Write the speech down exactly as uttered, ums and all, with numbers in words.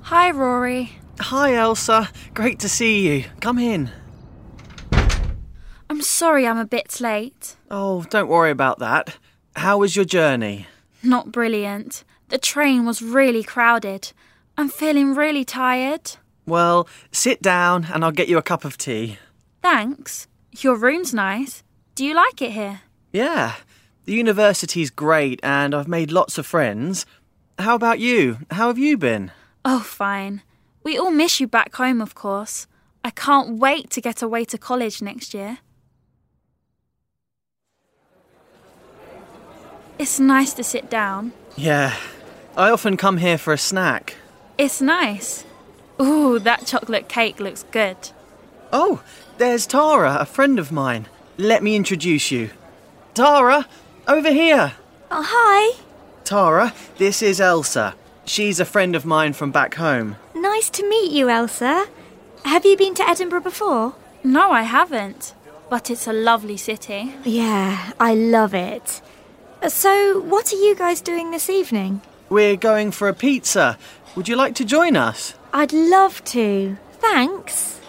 Hi, Rory. Hi, Elsa. Great to see you. Come in. I'm sorry I'm a bit late. Oh, don't worry about that. How was your journey? Not brilliant. The train was really crowded. I'm feeling really tired. Well, sit down and I'll get you a cup of tea. Thanks. Your room's nice. Do you like it here? Yeah, the university's great and I've made lots of friends. How about you? How have you been? Oh, fine. We all miss you back home, of course. I can't wait to get away to college next year. It's nice to sit down. Yeah, I often come here for a snack. It's nice. Ooh, that chocolate cake looks good. Oh, there's Tara, a friend of mine. Let me introduce you. Tara, over here. Oh, hi. Tara, this is Elsa. She's a friend of mine from back home. Nice to meet you, Elsa. Have you been to Edinburgh before? No, I haven't. But it's a lovely city. Yeah, I love it. So, what are you guys doing this evening? We're going for a pizza. Would you like to join us? I'd love to. Thanks.